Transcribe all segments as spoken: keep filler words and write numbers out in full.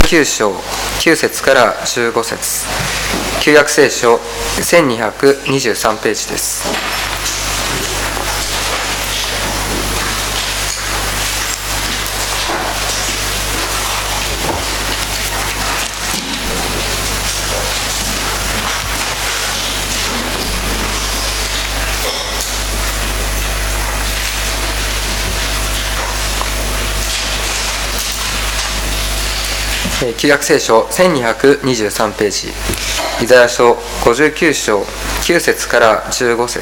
きゅう章きゅう節からじゅうご節、旧約聖書せんにひゃくにじゅうさんページです。旧約聖書せんにひゃくにじゅうさんページ、イザヤ書ごじゅうきゅう章きゅう節からじゅうご節。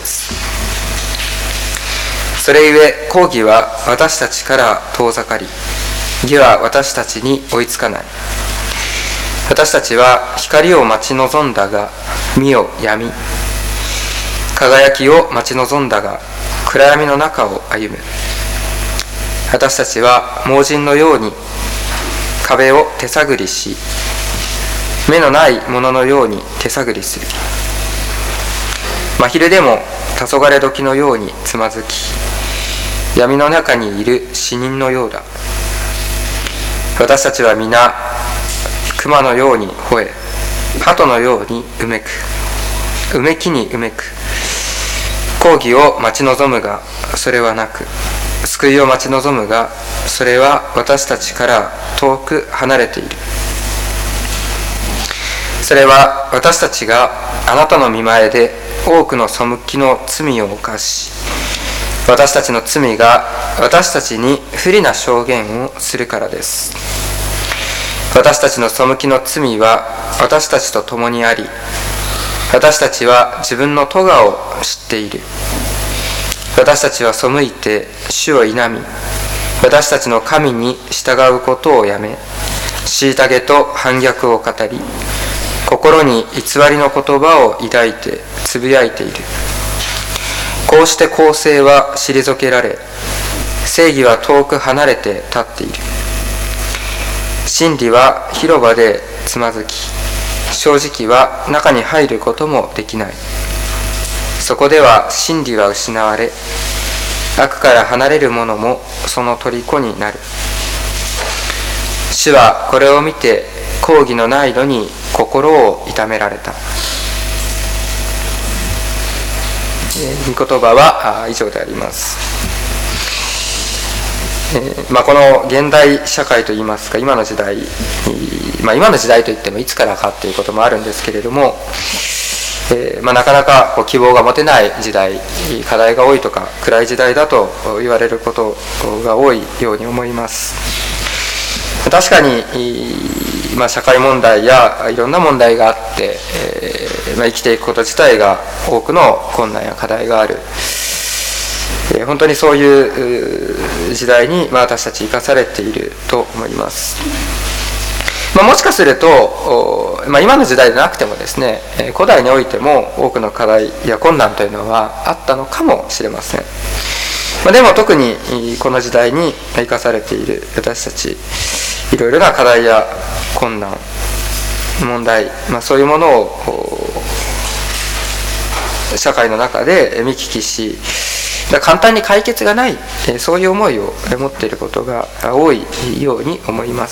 それゆえ公義は私たちから遠ざかり、義は私たちに追いつかない。私たちは光を待ち望んだが見よ闇、輝きを待ち望んだが暗闇の中を歩む。私たちは盲人のように壁を手探りし、目のない者のように手探りする。真昼でも黄昏時のようにつまずき、闇の中にいる死人のようだ。私たちは皆熊のように吠え、鳩のようにうめく、うめきにうめく。公義を待ち望むがそれはなく、救いを待ち望むがそれは私たちから遠く離れている。それは私たちがあなたの御前で多くの背きの罪を犯し、私たちの罪が私たちに不利な証言をするからです。私たちの背きの罪は私たちと共にあり、私たちは自分の咎を知っている。私たちは背いて主を否み、私たちの神に従うことをやめ、虐げと反逆を語り、心に偽りの言葉を抱いてつぶやいている。こうして公正は退けられ、正義は遠く離れて立っている。真理は広場でつまずき、正直は中に入ることもできない。そこでは真理は失われ、悪から離れる者もその虜になる。主はこれを見て公義のないのに心を痛められた。御言葉は以上であります。えーまあ、この現代社会といいますか、今の時代、まあ、今の時代といってもいつからかということもあるんですけれども、えーまあ、なかなかこう希望が持てない時代、課題が多いとか暗い時代だと言われることが多いように思います。確かに、まあ、社会問題やいろんな問題があって、えーまあ、生きていくこと自体が多くの困難や課題がある、えー、本当にそういう時代に、まあ、私たち生かされていると思います。まあ、もしかすると、まあ、今の時代でなくてもですね、古代においても多くの課題や困難というのはあったのかもしれません。まあ、でも特にこの時代に生かされている私たち、いろいろな課題や困難、問題、まあ、そういうものを社会の中で見聞きし、簡単に解決がない、そういう思いを持っていることが多いように思います。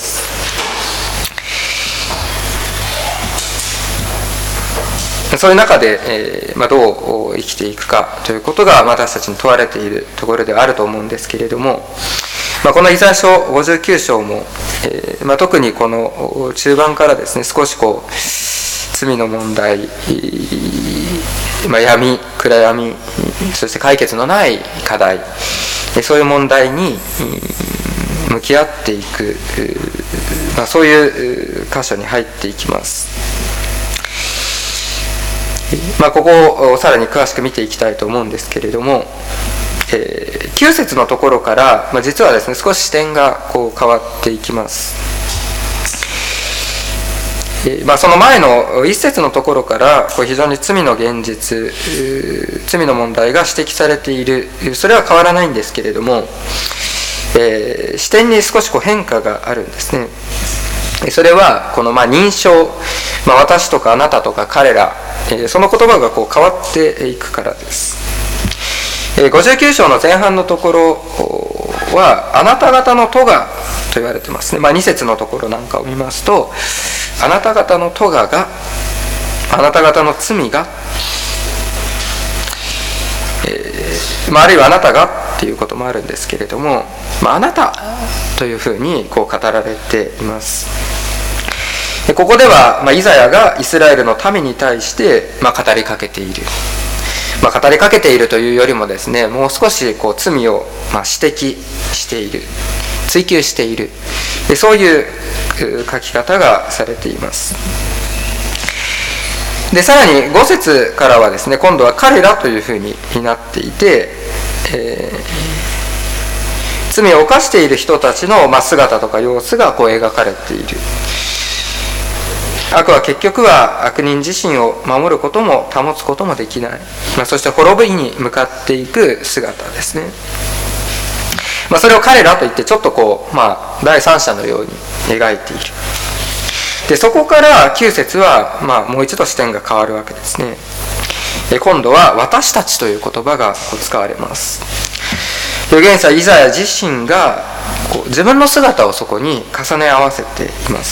そういう中で、えーまあ、どう生きていくかということが私たちに問われているところではあると思うんですけれども、まあ、このイザヤ書ごじゅうきゅう章も、えーまあ、特にこの中盤からですね、少しこう罪の問題、まあ、闇、暗闇、そして解決のない課題、そういう問題に向き合っていく、まあ、そういう箇所に入っていきます。まあ、ここをさらに詳しく見ていきたいと思うんですけれども、えー、きゅう節のところから、まあ、実はですね、少し視点がこう変わっていきます。えーまあ、その前のいっ節のところからこう非常に罪の現実、罪の問題が指摘されている。それは変わらないんですけれども、えー、視点に少しこう変化があるんですね。それはこのまあ認証、まあ、私とかあなたとか彼ら、えー、その言葉がこう変わっていくからです。えー、ごじゅうきゅう章の前半のところは、あなた方の咎と言われてますね。まあ、に節のところなんかを見ますと、あなた方の咎が、あなた方の罪が、えーまあ、あるいはあなたがっていうこともあるんですけれども、まあ、あなたというふうにこう語られています。でここでは、まあ、イザヤがイスラエルの民に対して、まあ、語りかけている、まあ、語りかけているというよりもですね、もう少しこう罪をまあ指摘している、追求している、でそういう書き方がされています。でさらにご節からはですね、今度は彼らというふうになっていて、えー、罪を犯している人たちのまあ姿とか様子がこう描かれている。悪は結局は悪人自身を守ることも保つこともできない、まあ、そして滅びに向かっていく姿ですね。まあ、それを彼らといってちょっとこう、まあ、第三者のように描いている。でそこからきゅう節は、まあ、もう一度視点が変わるわけですね。で今度は私たちという言葉が使われます。預言者イザヤ自身がこう自分の姿をそこに重ね合わせています。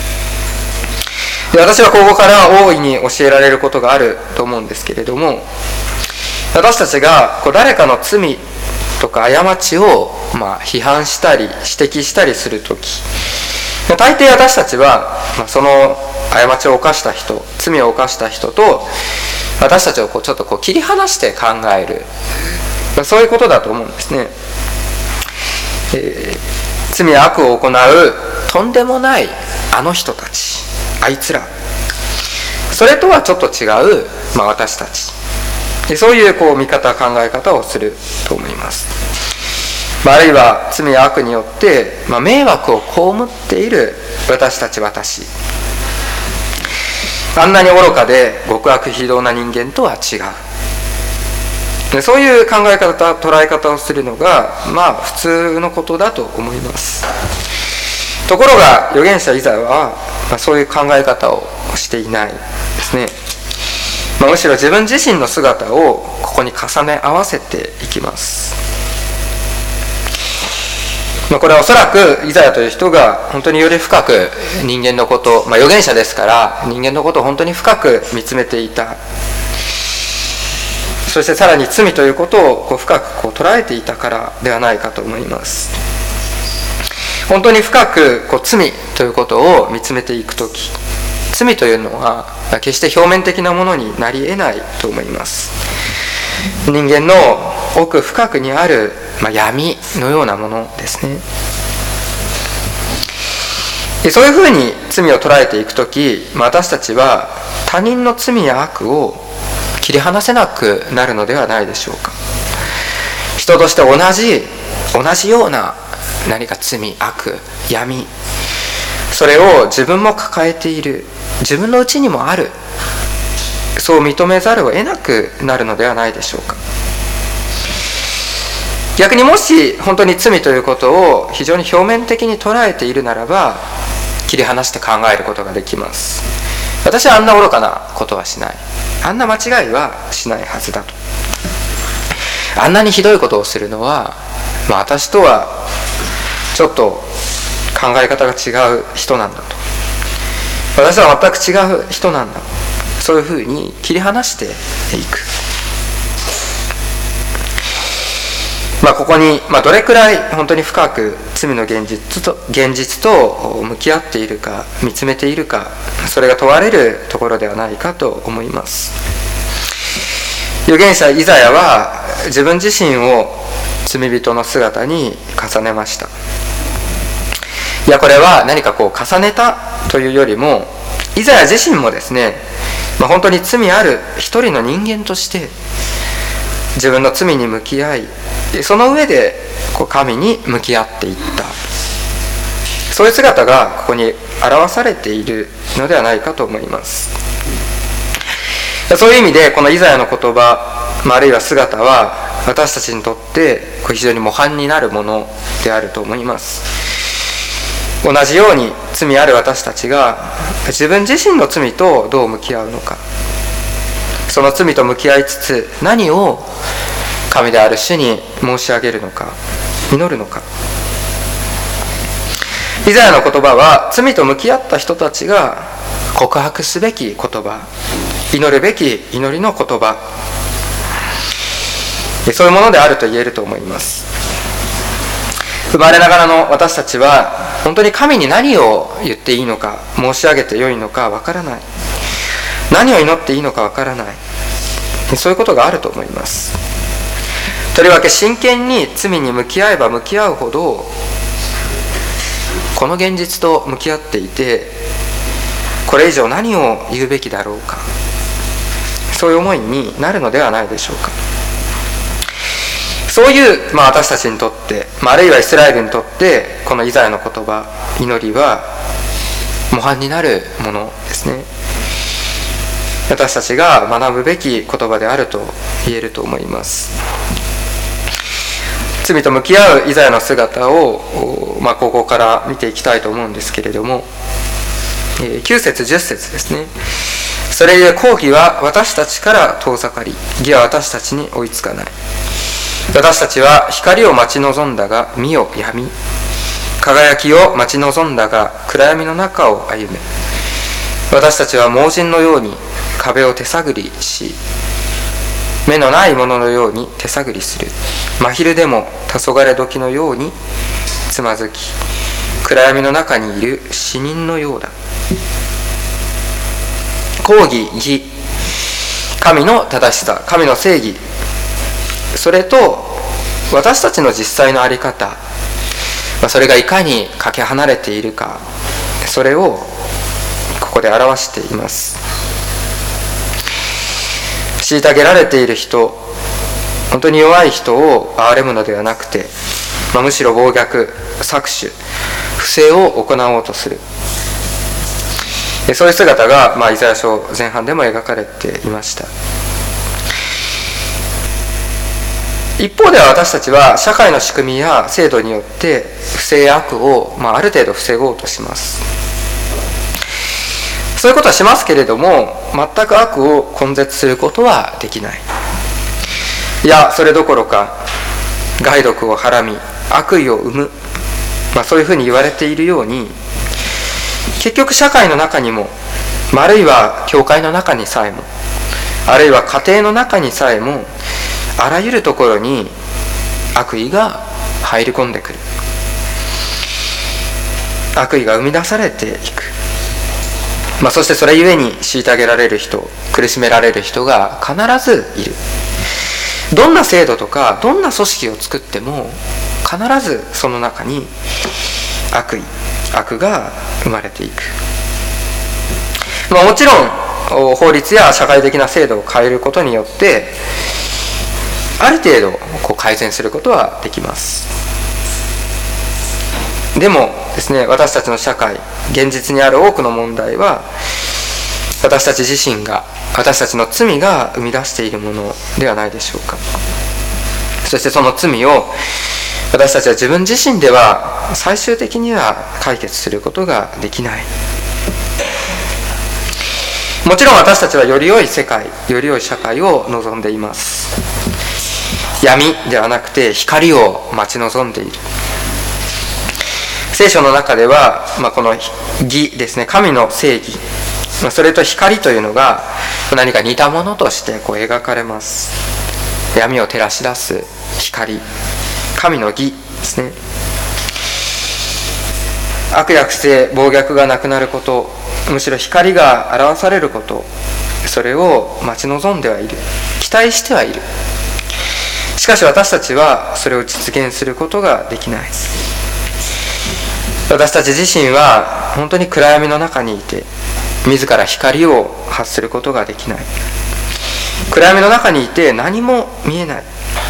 で私はここから大いに教えられることがあると思うんですけれども、私たちがこう誰かの罪とか過ちをまあ批判したり指摘したりするとき、大抵私たちはその過ちを犯した人、罪を犯した人と私たちをこうちょっとこう切り離して考える、そういうことだと思うんですね。えー、罪や悪を行うとんでもないあの人たち、あいつら、それとはちょっと違う、まあ、私たち、そういうこう見方考え方をすると思います。あるいは罪や悪によって、まあ、迷惑を被っている私たち私、あんなに愚かで極悪非道な人間とは違う、でそういう考え方捉え方をするのがまあ普通のことだと思います。ところが預言者イザヤは、まあ、そういう考え方をしていないですね。まあ、むしろ自分自身の姿をここに重ね合わせていきます。まあ、これはおそらくイザヤという人が本当により深く人間のこと、まあ、預言者ですから人間のことを本当に深く見つめていた、そしてさらに罪ということをこう深くこう捉えていたからではないかと思います。本当に深くこう罪ということを見つめていくとき、罪というのは決して表面的なものになり得ないと思います。人間の奥深くにある、まあ、闇のようなものですね。でそういうふうに罪を捉えていくとき、まあ、私たちは他人の罪や悪を切り離せなくなるのではないでしょうか。人として同じ同じような何か罪、悪、闇、それを自分も抱えている、自分の内にもある、そう認めざるを得なくなるのではないでしょうか。逆にもし本当に罪ということを非常に表面的に捉えているならば、切り離して考えることができます。私はあんな愚かなことはしない、あんな間違いはしないはずだと、あんなにひどいことをするのは、まあ、私とはちょっと考え方が違う人なんだと、私は全く違う人なんだ、そういうふうに切り離していく。まあ、ここに、まあ、どれくらい本当に深く罪の現実と、現実と向き合っているか、見つめているか、それが問われるところではないかと思います。預言者イザヤは自分自身を罪人の姿に重ねました。いや、これは何かこう重ねたというよりも、イザヤ自身もですね、まあ、本当に罪ある一人の人間として自分の罪に向き合い、その上でこう神に向き合っていった、そういう姿がここに表されているのではないかと思います。そういう意味でこのイザヤの言葉、まあ、あるいは姿は私たちにとって非常に模範になるものであると思います。同じように罪ある私たちが自分自身の罪とどう向き合うのか、その罪と向き合いつつ何を神である主に申し上げるのか、祈るのか、 イザヤの言葉は罪と向き合った人たちが告白すべき言葉、祈るべき祈りの言葉、そういうものであると言えると思います。生まれながらの私たちは本当に神に何を言っていいのか、申し上げてよいのかわからない、何を祈っていいのかわからない、そういうことがあると思います。とりわけ真剣に罪に向き合えば向き合うほど、この現実と向き合っていて、これ以上何を言うべきだろうか、そういう思いになるのではないでしょうか。そういう、まあ、私たちにとって、まあ、あるいはイスラエルにとって、このイザヤの言葉、祈りは模範になるものですね。私たちが学ぶべき言葉であると言えると思います。罪と向き合うイザヤの姿を、まあ、ここから見ていきたいと思うんですけれども、きゅう節じゅっ節ですね。それゆえ公義は私たちから遠ざかり、義は私たちに追いつかない。私たちは光を待ち望んだが見よ闇、輝きを待ち望んだが暗闇の中を歩め。私たちは盲人のように壁を手探りし、目のないもののように手探りする。真昼でも黄昏時のようにつまずき、暗闇の中にいる死人のようだ。公義、義、神の正しさ、神の正義、それと私たちの実際の在り方、それがいかにかけ離れているか、それをここで表しています。虐げられている人、本当に弱い人を憐れむのではなくて、まあ、むしろ暴虐、搾取、不正を行おうとする、そういう姿が、まあ、イザヤ書前半でも描かれていました。一方では私たちは社会の仕組みや制度によって不正や悪を、まあ、ある程度防ごうとします。そういうことはしますけれども、全く悪を根絶することはできない。いや、それどころか害毒をはらみ悪意を生む、まあ、そういうふうに言われているように、結局社会の中にも、あるいは教会の中にさえも、あるいは家庭の中にさえも、あらゆるところに悪意が入り込んでくる。悪意が生み出されていく。まあ、そしてそれゆえに虐げられる人、苦しめられる人が必ずいる。どんな制度とかどんな組織を作っても必ずその中に悪意、悪が生まれていく。まあ、もちろん法律や社会的な制度を変えることによってある程度こう改善することはできます。でもですね、私たちの社会、現実にある多くの問題は私たち自身が、私たちの罪が生み出しているものではないでしょうか。そしてその罪を私たちは自分自身では最終的には解決することができない。もちろん私たちはより良い世界、より良い社会を望んでいます。闇ではなくて光を待ち望んでいる。聖書の中では、まあ、この義ですね、神の正義、まあ、それと光というのが何か似たものとしてこう描かれます。闇を照らし出す光、神の義ですね。悪や不正、暴虐がなくなること、むしろ光が表されること、それを待ち望んではいる、期待してはいる。しかし私たちはそれを実現することができない。私たち自身は本当に暗闇の中にいて自ら光を発することができない。暗闇の中にいて何も見えない。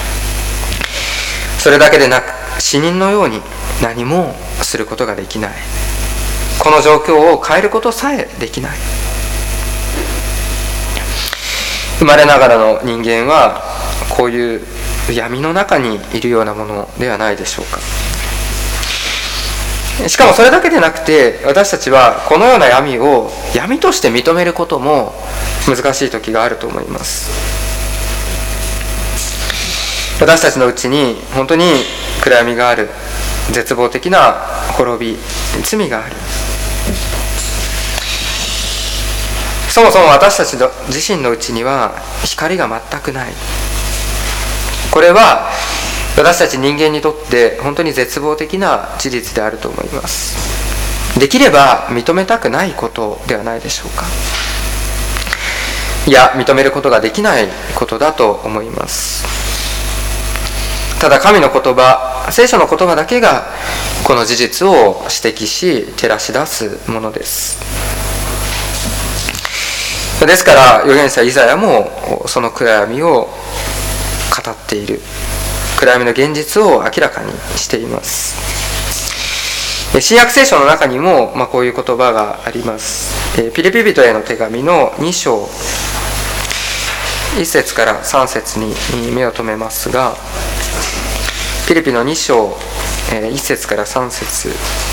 それだけでなく死人のように何もすることができない。この状況を変えることさえできない。生まれながらの人間はこういう闇の中にいるようなものではないでしょうか。しかもそれだけでなくて、私たちはこのような闇を闇として認めることも難しい時があると思います。私たちのうちに本当に暗闇がある、絶望的な滅び、 罪があり、そもそも私たちの自身のうちには光が全くない。これは私たち人間にとって本当に絶望的な事実であると思います。できれば認めたくないことではないでしょうか。いや、認めることができないことだと思います。ただ神の言葉、聖書の言葉だけがこの事実を指摘し照らし出すものです。ですから預言者イザヤもその暗闇を語っている、暗闇の現実を明らかにしています。新約聖書の中にも、まあ、こういう言葉があります。ピリピ人への手紙のに章いっ節からさん節に目を留めますが、ピリピのに章いっ節からさん節、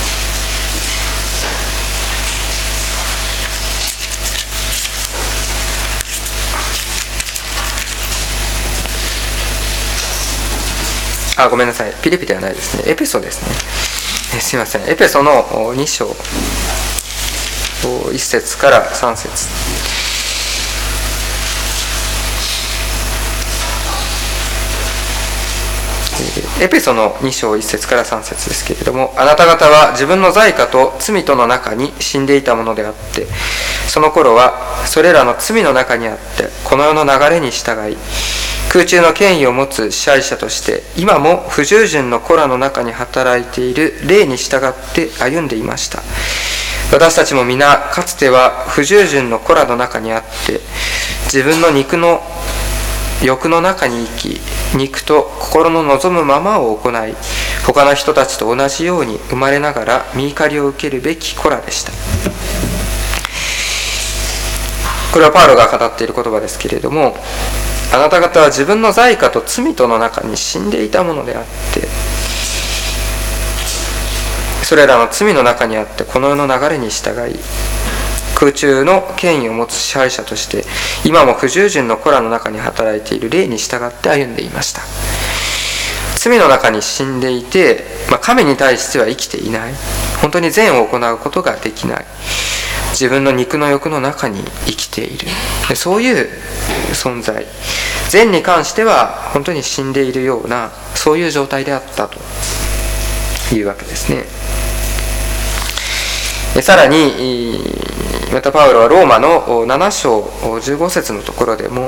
あ、ごめんなさい、ピリピではないですね、エペソですね。えすいません、エペソのに章いっ節からさん節。エペソのに章いっ節からさん節ですけれども、あなた方は自分の罪過と罪との中に死んでいたものであって、その頃はそれらの罪の中にあってこの世の流れに従い、空中の権威を持つ支配者として今も不従順の子らの中に働いている霊に従って歩んでいました。私たちも皆かつては不従順の子らの中にあって、自分の肉の欲の中に生き、肉と心の望むままを行い、他の人たちと同じように生まれながら御怒りを受けるべき子らでした。これはパウロが語っている言葉ですけれども、あなた方は自分の罪過と罪との中に死んでいたものであって、それらの罪の中にあってこの世の流れに従い、空中の権威を持つ支配者として今も不従順の子らの中に働いている霊に従って歩んでいました。罪の中に死んでいて、まあ、神に対しては生きていない、本当に善を行うことができない、自分の肉の欲の中に生きている、そういう存在、善に関しては本当に死んでいるような、そういう状態であったというわけですね。さらにまたパウロはローマのなな章じゅうご節のところでも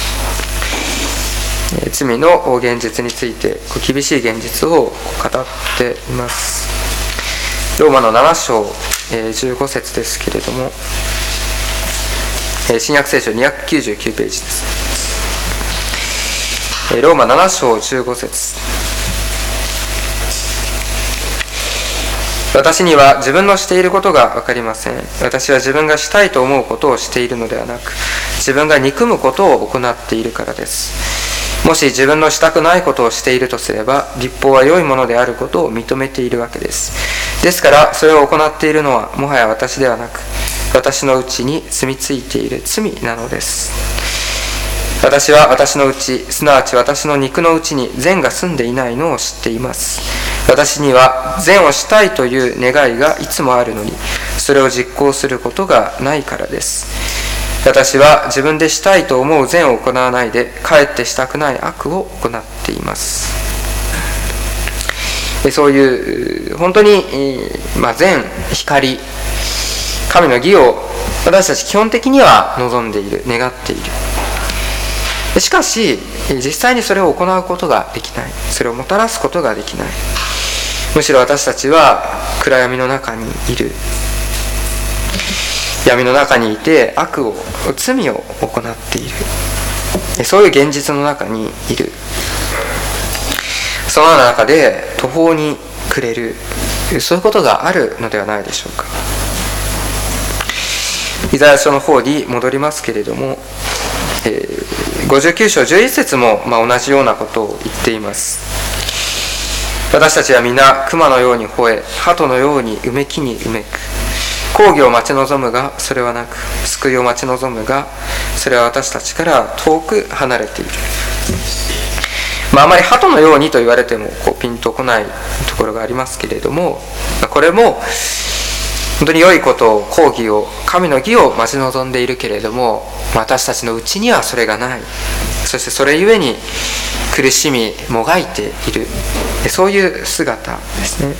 罪の現実について厳しい現実を語っています。ローマのなな章じゅうご節ですけれども、新約聖書にひゃくきゅうじゅうきゅうページです。ローマなな章じゅうご節、私には自分のしていることが分かりません。私は自分がしたいと思うことをしているのではなく、自分が憎むことを行っているからです。もし自分のしたくないことをしているとすれば、律法は良いものであることを認めているわけです。ですからそれを行っているのはもはや私ではなく、私のうちに住み着いている罪なのです。私は私のうち、すなわち私の肉のうちに善が住んでいないのを知っています。私には善をしたいという願いがいつもあるのに、それを実行することがないからです。私は自分でしたいと思う善を行わないで、かえってしたくない悪を行っています。そういう本当に、まあ、善、光、神の義を私たち基本的には望んでいる、願っている。しかし実際にそれを行うことができない、それをもたらすことができない。むしろ私たちは暗闇の中にいる、闇の中にいて悪を、罪を行っている、そういう現実の中にいる。その中で途方に暮れる、そういうことがあるのではないでしょうか。イザヤ書の方に戻りますけれども、えー、ごじゅうきゅう章じゅういち節も、まあ、同じようなことを言っています。私たちは皆熊のように吠え、鳩のようにうめきにうめく。抗議を待ち望むがそれはなく、救いを待ち望むがそれは私たちから遠く離れている。 まあ、あまり鳩のようにと言われてもこうピンとこないところがありますけれども、これも本当に良いことを、公義を、神の義を待ち望んでいるけれども、私たちのうちにはそれがない。そしてそれゆえに苦しみもがいている、そういう姿ですね。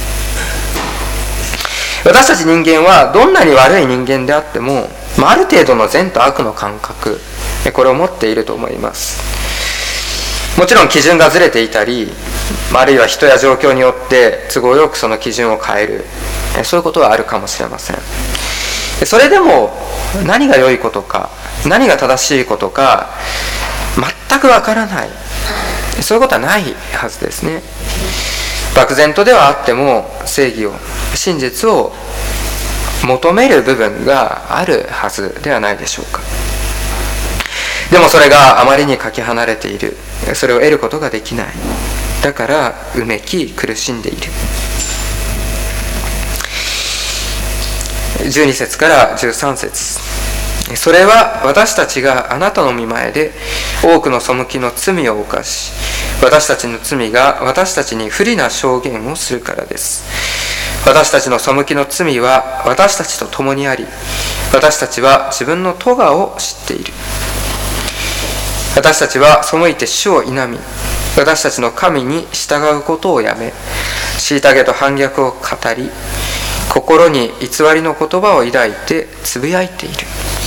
私たち人間はどんなに悪い人間であっても、ある程度の善と悪の感覚、これを持っていると思います。もちろん基準がずれていたり、あるいは人や状況によって都合よくその基準を変える、そういうことはあるかもしれません。それでも何が良いことか、何が正しいことか全くわからない、そういうことはないはずですね。漠然とではあっても正義を、真実を求める部分があるはずではないでしょうか。でもそれがあまりにかけ離れている、それを得ることができない、だからうめき苦しんでいる。じゅうに節からじゅうさん節、それは私たちがあなたの御前で多くの背きの罪を犯し、私たちの罪が私たちに不利な証言をするからです。私たちの背きの罪は私たちと共にあり、私たちは自分の咎を知っている。私たちは背いて主を否み、私たちの神に従うことをやめ、虐げと反逆を語り、心に偽りの言葉を抱いてつぶやいている。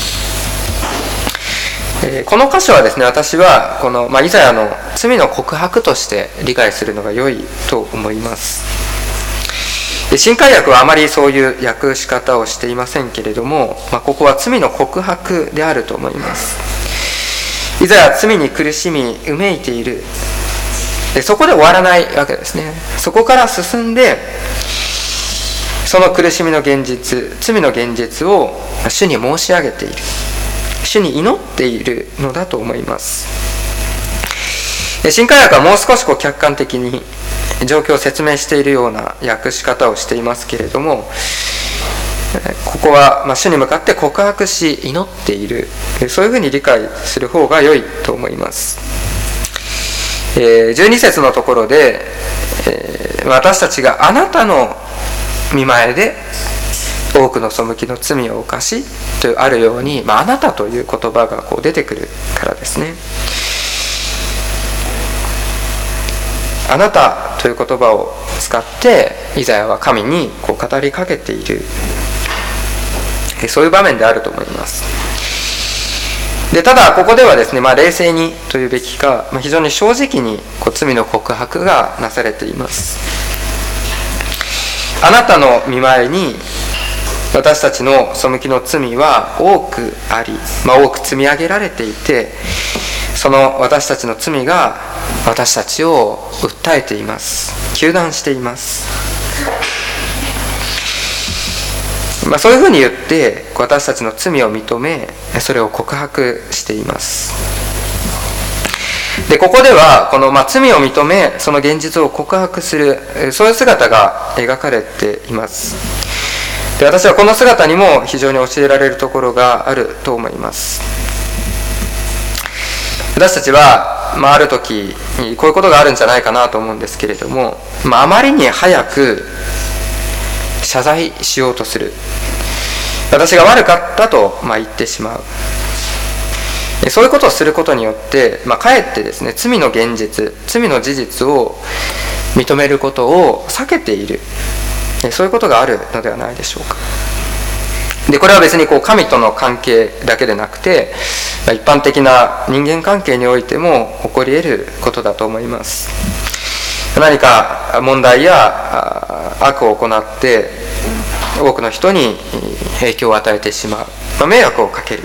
えー、この箇所はですね、私はこの、まあ、イザヤの罪の告白として理解するのが良いと思います。新海訳はあまりそういう訳し方をしていませんけれども、まあ、ここは罪の告白であると思います。イザヤは罪に苦しみうめいている。でそこで終わらないわけですね。そこから進んで、その苦しみの現実、罪の現実を主に申し上げている、主に祈っているのだと思います。新海訳はもう少しこう客観的に状況を説明しているような訳し方をしていますけれども、ここはまあ主に向かって告白し祈っている、そういうふうに理解する方が良いと思います。じゅうに節のところで、私たちがあなたの御前で多くの背きの罪を犯しとあるように、まあ、あなたという言葉がこう出てくるからですね。あなたという言葉を使ってイザヤは神にこう語りかけている、そういう場面であると思います。でただここではですね、まあ、冷静にというべきか、まあ、非常に正直にこう罪の告白がなされています。あなたの御前に私たちの背きの罪は多くあり、まあ、多く積み上げられていて、その私たちの罪が私たちを訴えています、糾弾しています。まあ、そういうふうに言って私たちの罪を認め、それを告白しています。でここではこの、まあ、罪を認めその現実を告白する、そういう姿が描かれています。で私はこの姿にも非常に教えられるところがあると思います。私たちは、まあ、ある時こういうことがあるんじゃないかなと思うんですけれども、まあ、あまりに早く謝罪しようとする、私が悪かったと、まあ、言ってしまう、そういうことをすることによって、まあ、かえってですね、罪の現実、罪の事実を認めることを避けている、そういうことがあるのではないでしょうか。でこれは別にこう神との関係だけでなくて、まあ、一般的な人間関係においても起こり得ることだと思います。何か問題や悪を行って多くの人に影響を与えてしまう、まあ、迷惑をかける、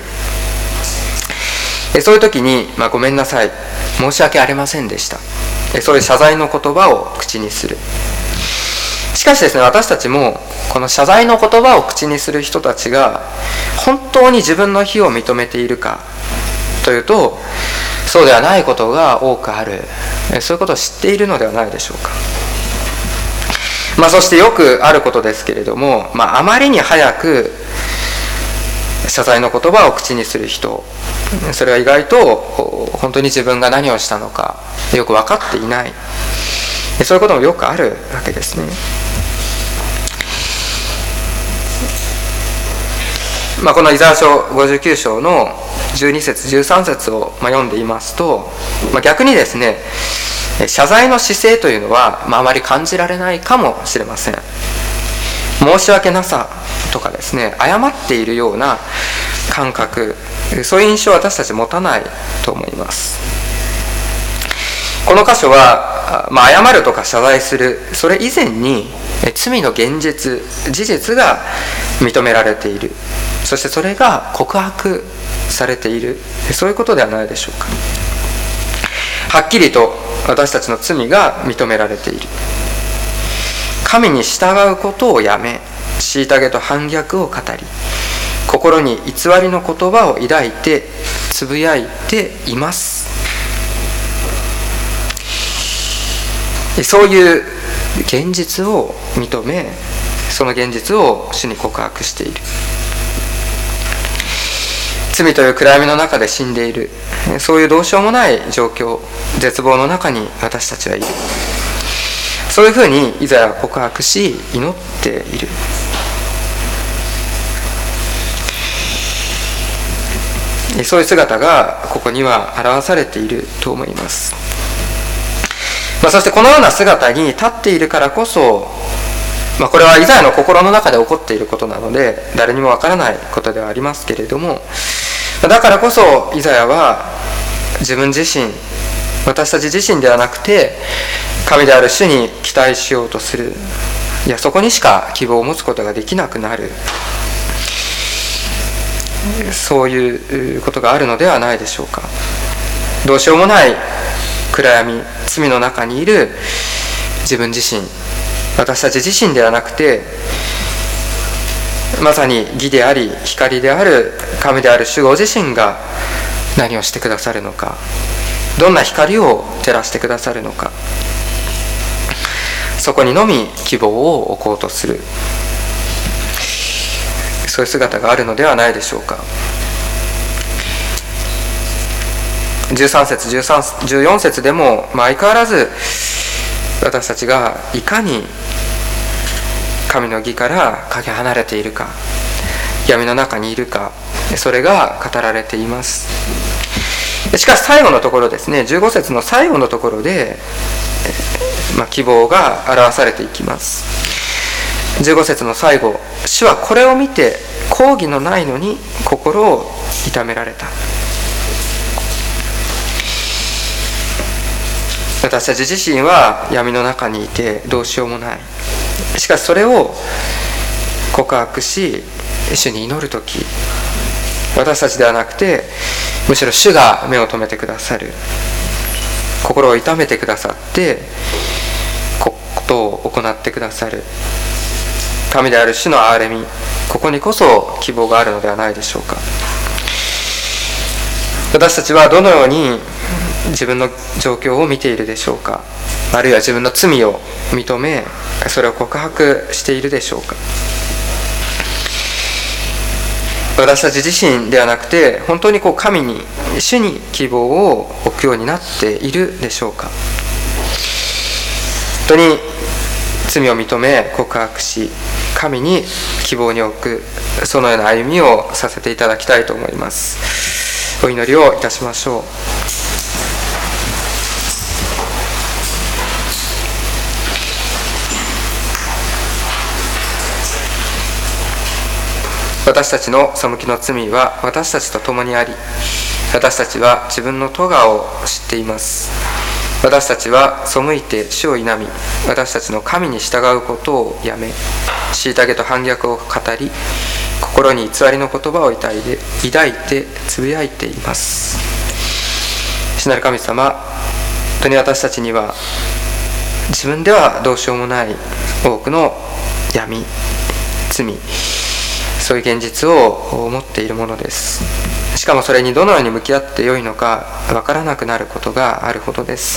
そういう時に、まあ、ごめんなさい、申し訳ありませんでした、そういう謝罪の言葉を口にする。しかしですね、私たちもこの謝罪の言葉を口にする人たちが本当に自分の非を認めているかというと、そうではないことが多くある、そういうことを知っているのではないでしょうか。まあ、そしてよくあることですけれども、まあ、あまりに早く謝罪の言葉を口にする人、それは意外と本当に自分が何をしたのかよく分かっていない、そういうこともよくあるわけですね。まあ、このイザヤ書ごじゅうきゅう章のじゅうに節じゅうさん節を読んでいますと、まあ、逆にですね、謝罪の姿勢というのは、まあ、あまり感じられないかもしれません。申し訳なさとかですね、謝っているような感覚、そういう印象を私たち持たないと思います。この箇所は、まあ、謝るとか謝罪する、それ以前に罪の現実、事実が認められている、そしてそれが告白されている、そういうことではないでしょうか。はっきりと私たちの罪が認められている。神に従うことをやめ、虐げと反逆を語り、心に偽りの言葉を抱いてつぶやいています。そういう現実を認め、その現実を主に告白している。罪という暗闇の中で死んでいる、そういうどうしようもない状況、絶望の中に私たちはいる。そういうふうにイザヤは告白し、祈っている。そういう姿がここには表されていると思います。まあ、そしてこのような姿に立っているからこそ、まあ、これはイザヤの心の中で起こっていることなので誰にもわからないことではありますけれども、だからこそイザヤは自分自身、私たち自身ではなくて神である主に期待しようとする。いや、そこにしか希望を持つことができなくなる、そういうことがあるのではないでしょうか。どうしようもない暗闇、罪の中にいる自分自身、私たち自身ではなくて、まさに義であり光である神である主ご自身が何をしてくださるのか、どんな光を照らしてくださるのか、そこにのみ希望を置こうとする、そういう姿があるのではないでしょうか。じゅうさん節、じゅうさん、じゅうよん節でも、まあ、相変わらず私たちがいかに神の義からかけ離れているか、闇の中にいるか、それが語られています。しかし最後のところですね、じゅうご節の最後のところで、まあ、希望が表されていきます。じゅうご節の最後、主はこれを見て抗議のないのに心を痛められた。私たち自身は闇の中にいてどうしようもない。しかしそれを告白し主に祈るとき、私たちではなくてむしろ主が目を留めてくださる、心を痛めてくださってことを行ってくださる神である主の憐れみ、ここにこそ希望があるのではないでしょうか。私たちはどのように自分の状況を見ているでしょうか。あるいは自分の罪を認めそれを告白しているでしょうか。私たち自身ではなくて本当にこう神に主に希望を置くようになっているでしょうか。本当に罪を認め告白し神に希望に置く、そのような歩みをさせていただきたいと思います。お祈りをいたしましょう。私たちの背きの罪は私たちと共にあり、私たちは自分の咎を知っています。私たちは背いて主を否み、私たちの神に従うことをやめ、虐げと反逆を語り、心に偽りの言葉を抱いて抱いてつぶやいています。主なる神様、本当に私たちには自分ではどうしようもない多くの闇、罪、そういう現実を持っているものです。しかもそれにどのように向き合ってよいのかわからなくなることがあるほどです。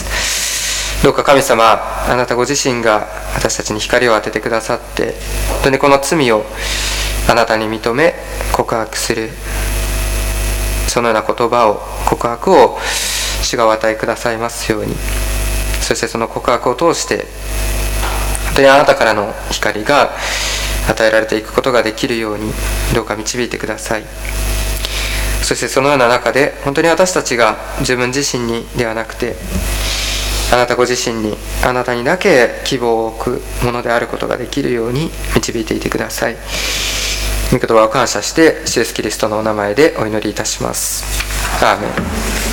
どうか神様、あなたご自身が私たちに光を当ててくださって、本当にこの罪をあなたに認め告白する、そのような言葉を、告白を主がお与えくださいますように。そしてその告白を通して本当にあなたからの光が与えられていくことができるように、どうか導いてください。そしてそのような中で本当に私たちが自分自身にではなくて、あなたご自身に、あなたにだけ希望を置くものであることができるように導いていてください。御言葉を感謝して主イエスキリストのお名前でお祈りいたします。アーメン。